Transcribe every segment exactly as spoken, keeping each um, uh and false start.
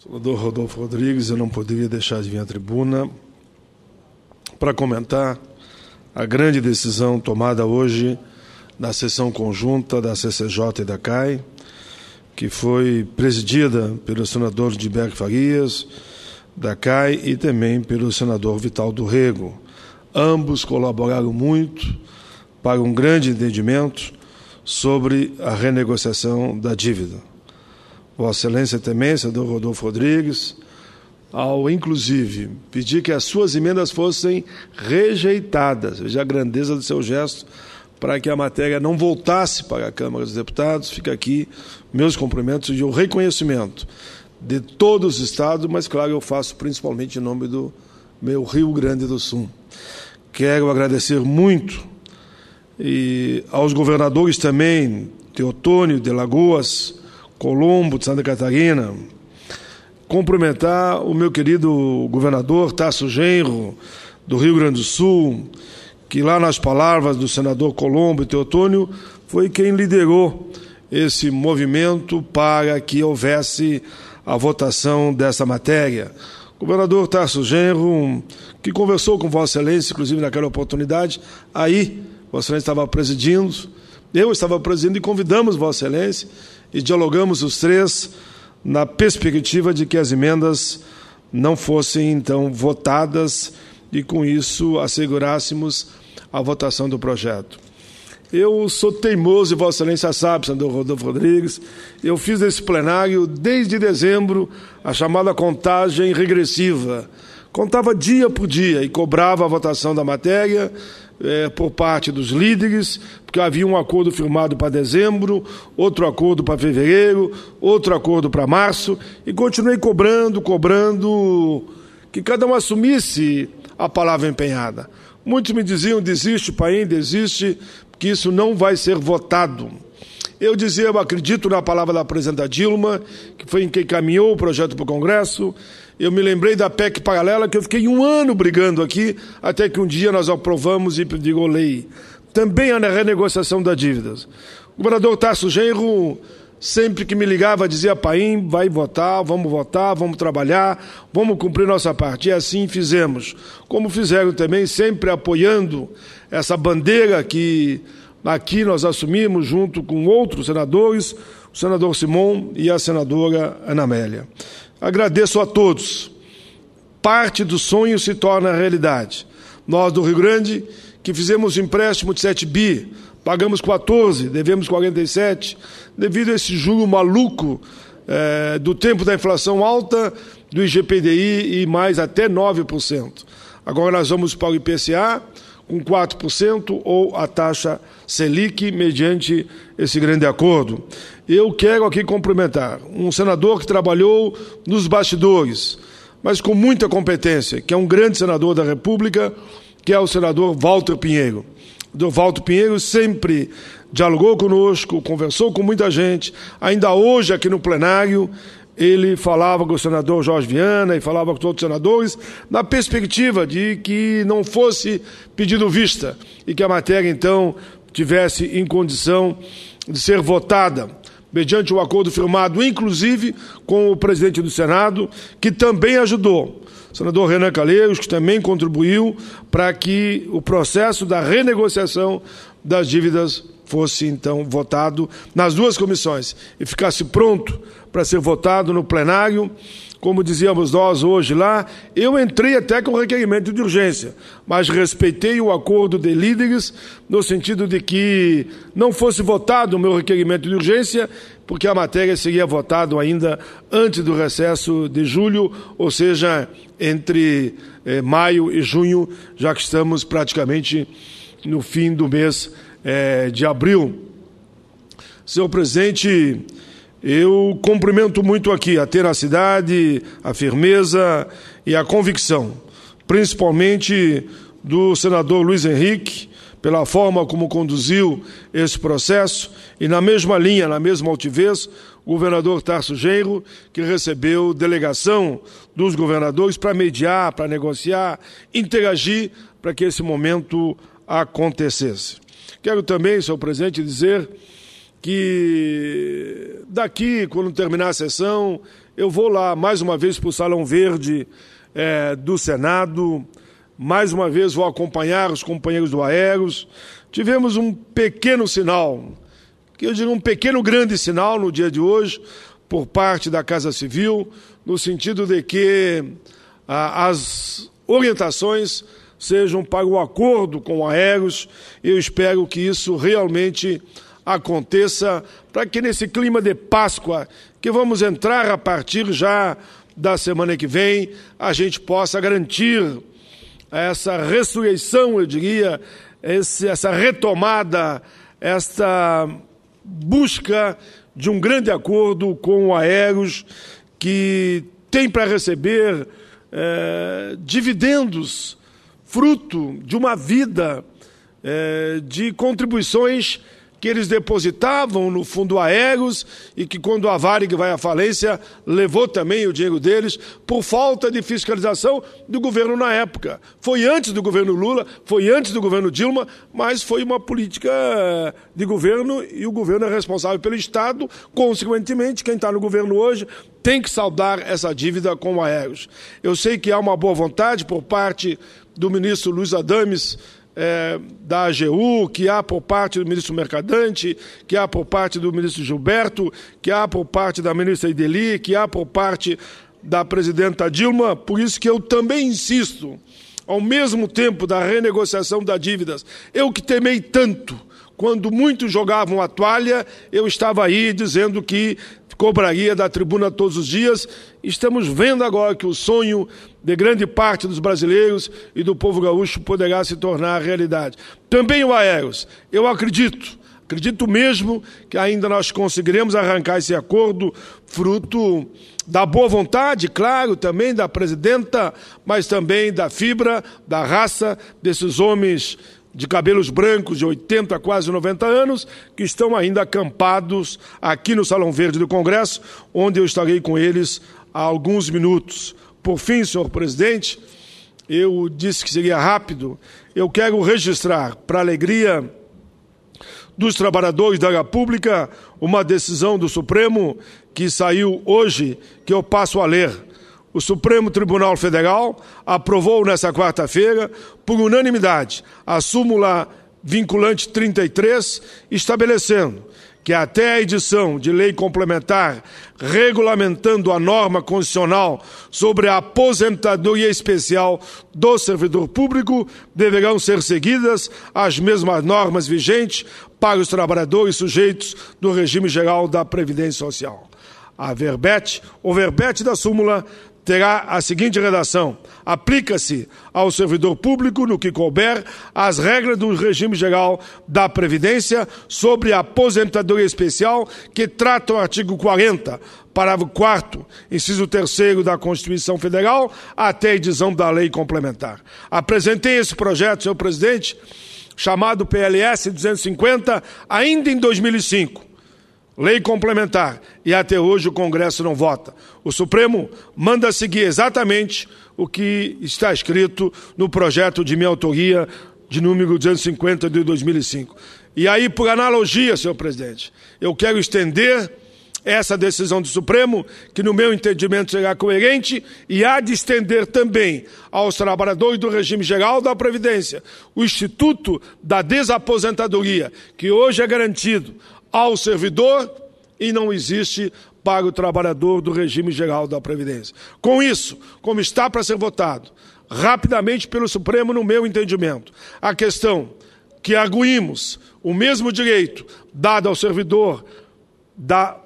Senador Rodolfo Rodrigues, eu não poderia deixar de vir à tribuna para comentar a grande decisão tomada hoje na sessão conjunta da C C J e da C A I, que foi presidida pelo senador Gilberto Farias, da C A I, e também pelo senador Vital do Rego. Ambos colaboraram muito para um grande entendimento sobre a renegociação da dívida. Vossa Excelência também, senador Rodolfo Rodrigues, ao, inclusive, pedir que as suas emendas fossem rejeitadas, veja a grandeza do seu gesto, para que a matéria não voltasse para a Câmara dos Deputados. Fica aqui meus cumprimentos e o reconhecimento de todos os estados, mas, claro, eu faço principalmente em nome do meu Rio Grande do Sul. Quero agradecer muito e aos governadores também, Teotônio, de Lagoas, Colombo, de Santa Catarina, cumprimentar o meu querido governador Tasso Genro, do Rio Grande do Sul, que lá nas palavras do senador Colombo e Teotônio foi quem liderou esse movimento para que houvesse a votação dessa matéria. O governador Tasso Genro, que conversou com Vossa Excelência, inclusive naquela oportunidade, aí Vossa Excelência estava presidindo, eu estava presidindo e convidamos Vossa Excelência e dialogamos os três na perspectiva de que as emendas não fossem, então, votadas e, com isso, assegurássemos a votação do projeto. Eu sou teimoso, e Vossa Excelência sabe, senador Rodolfo Rodrigues, eu fiz esse plenário desde dezembro a chamada contagem regressiva. Contava dia por dia e cobrava a votação da matéria é, por parte dos líderes, porque havia um acordo firmado para dezembro, outro acordo para fevereiro, outro acordo para março, e continuei cobrando, cobrando, que cada um assumisse a palavra empenhada. Muitos me diziam, desiste, pai, desiste, que isso não vai ser votado. Eu dizia, eu acredito na palavra da presidenta Dilma, que foi em quem caminhou o projeto para o Congresso. Eu me lembrei da P E C paralela, que eu fiquei um ano brigando aqui, até que um dia nós aprovamos e pediu lei. Também a renegociação das dívidas. O governador Tasso Genro, sempre que me ligava, dizia, Paim, vai votar, vamos votar, vamos trabalhar, vamos cumprir nossa parte. E assim fizemos. Como fizeram também, sempre apoiando essa bandeira que aqui nós assumimos junto com outros senadores, o senador Simon e a senadora Ana Amélia. Agradeço a todos. Parte do sonho se torna realidade. Nós do Rio Grande, que fizemos um empréstimo de sete bi, pagamos quatorze, devemos quarenta e sete, devido a esse juro maluco eh, do tempo da inflação alta, do I G P D I e mais até nove por cento. Agora nós vamos para o I P C A com quatro por cento ou a taxa Selic mediante esse grande acordo. Eu quero aqui cumprimentar um senador que trabalhou nos bastidores, mas com muita competência, que é um grande senador da República, que é o senador Walter Pinheiro. O Walter Pinheiro sempre dialogou conosco, conversou com muita gente, ainda hoje aqui no plenário, ele falava com o senador Jorge Viana e falava com todos os senadores, na perspectiva de que não fosse pedido vista e que a matéria, então, tivesse em condição de ser votada, mediante o acordo firmado, inclusive, com o presidente do Senado, que também ajudou. O senador Renan Calheiros, que também contribuiu para que o processo da renegociação das dívidas fosse, então, votado nas duas comissões e ficasse pronto para ser votado no plenário. Como dizíamos nós hoje lá, eu entrei até com requerimento de urgência, mas respeitei o acordo de líderes no sentido de que não fosse votado o meu requerimento de urgência, porque a matéria seria votada ainda antes do recesso de julho, ou seja, entre eh, maio e junho, já que estamos praticamente no fim do mês eh, de abril. Senhor presidente, eu cumprimento muito aqui a tenacidade, a firmeza e a convicção, principalmente do senador Luiz Henrique, pela forma como conduziu esse processo, e na mesma linha, na mesma altivez, o governador Tasso Genro, que recebeu delegação dos governadores para mediar, para negociar, interagir, para que esse momento acontecesse. Quero também, senhor presidente, dizer que daqui, quando terminar a sessão, eu vou lá mais uma vez para o Salão Verde é, do Senado, mais uma vez vou acompanhar os companheiros do Aeros. Tivemos um pequeno sinal, que eu digo um pequeno grande sinal no dia de hoje, por parte da Casa Civil, no sentido de que ah, as orientações sejam para o acordo com o Aeros. Eu espero que isso realmente aconteça, para que nesse clima de Páscoa, que vamos entrar a partir já da semana que vem, a gente possa garantir essa ressurreição, eu diria, esse, essa retomada, esta busca de um grande acordo com o Aeros, que tem para receber é, dividendos, fruto de uma vida é, de contribuições que eles depositavam no fundo Aeros e que, quando a Varig vai à falência, levou também o dinheiro deles por falta de fiscalização do governo na época. Foi antes do governo Lula, foi antes do governo Dilma, mas foi uma política de governo e o governo é responsável pelo Estado. Consequentemente, quem está no governo hoje tem que saldar essa dívida com o Aeros. Eu sei que há uma boa vontade por parte do ministro Luiz Adames, É, da A G U, que há por parte do ministro Mercadante, que há por parte do ministro Gilberto, que há por parte da ministra Ideli, que há por parte da presidenta Dilma. Por isso que eu também insisto, ao mesmo tempo da renegociação das dívidas, eu que temei tanto, quando muitos jogavam a toalha, eu estava aí dizendo que cobraria da tribuna todos os dias. Estamos vendo agora que o sonho de grande parte dos brasileiros e do povo gaúcho poderá se tornar realidade. Também o Aeros, eu acredito, acredito mesmo que ainda nós conseguiremos arrancar esse acordo, fruto da boa vontade, claro, também da presidenta, mas também da fibra, da raça desses homens de cabelos brancos de oitenta, quase noventa anos, que estão ainda acampados aqui no Salão Verde do Congresso, onde eu estarei com eles há alguns minutos. Por fim, senhor presidente, eu disse que seria rápido, eu quero registrar, para a alegria dos trabalhadores da República, uma decisão do Supremo que saiu hoje, que eu passo a ler. O Supremo Tribunal Federal aprovou nesta quarta-feira, por unanimidade, a súmula vinculante trinta e três, estabelecendo que até a edição de lei complementar regulamentando a norma constitucional sobre a aposentadoria especial do servidor público, deverão ser seguidas as mesmas normas vigentes para os trabalhadores sujeitos do regime geral da Previdência Social. A verbete, o verbete da súmula terá a seguinte redação: aplica-se ao servidor público, no que couber, as regras do regime geral da Previdência sobre a aposentadoria especial que trata o artigo quarenta, parágrafo quarto, inciso terceiro da Constituição Federal, até a edição da lei complementar. Apresentei esse projeto, senhor presidente, chamado P L S duzentos e cinquenta, ainda em dois mil e cinco. Lei complementar, e até hoje o Congresso não vota. O Supremo manda seguir exatamente o que está escrito no projeto de minha autoria, de número duzentos e cinquenta de dois mil e cinco. E aí, por analogia, senhor presidente, eu quero estender essa decisão do Supremo, que no meu entendimento será coerente, e há de estender também aos trabalhadores do regime geral da Previdência o Instituto da Desaposentadoria, que hoje é garantido ao servidor e não existe para o trabalhador do regime geral da Previdência. Com isso, como está para ser votado rapidamente pelo Supremo, no meu entendimento, a questão que arguímos o mesmo direito dado ao servidor da,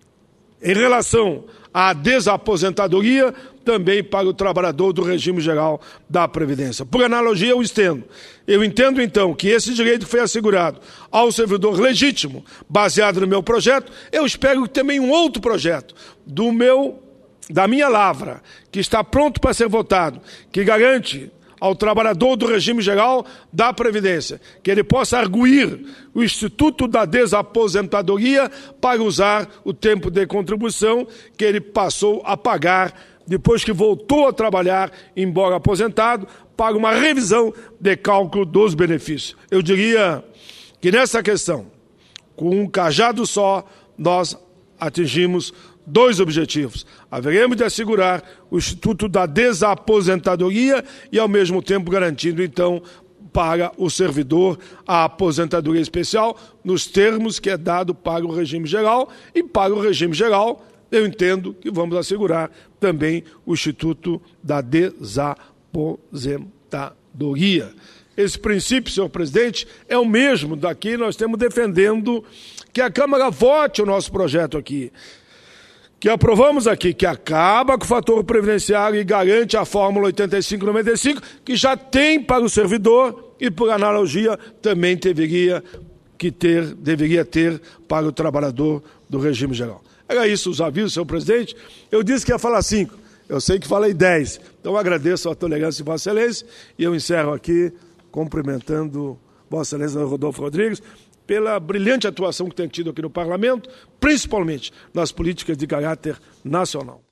em relação à desaposentadoria, também para o trabalhador do regime geral da Previdência. Por analogia, eu estendo. Eu entendo, então, que esse direito foi assegurado ao servidor legítimo, baseado no meu projeto. Eu espero que também um outro projeto do meu, da minha lavra, que está pronto para ser votado, que garante ao trabalhador do regime geral da Previdência, que ele possa arguir o Instituto da Desaposentadoria para usar o tempo de contribuição que ele passou a pagar depois que voltou a trabalhar, embora aposentado, para uma revisão de cálculo dos benefícios. Eu diria que nessa questão, com um cajado só, nós atingimos dois objetivos. Haveremos de assegurar o Instituto da Desaposentadoria e, ao mesmo tempo, garantindo, então, para o servidor a aposentadoria especial nos termos que é dado para o regime geral, e para o regime geral eu entendo que vamos assegurar também o Instituto da Desaposentadoria. Esse princípio, senhor presidente, é o mesmo daqui, nós estamos defendendo que a Câmara vote o nosso projeto aqui, que aprovamos aqui, que acaba com o fator previdenciário e garante a fórmula oitenta e cinco noventa e cinco, que já tem para o servidor e, por analogia, também deveria, que ter, deveria ter para o trabalhador do regime geral. Era isso os avisos, senhor presidente. Eu disse que ia falar cinco, eu sei que falei dez. Então agradeço a tolerância de Vossa Excelência e eu encerro aqui cumprimentando Vossa Excelência Rodolfo Rodrigues pela brilhante atuação que tem tido aqui no Parlamento, principalmente nas políticas de caráter nacional.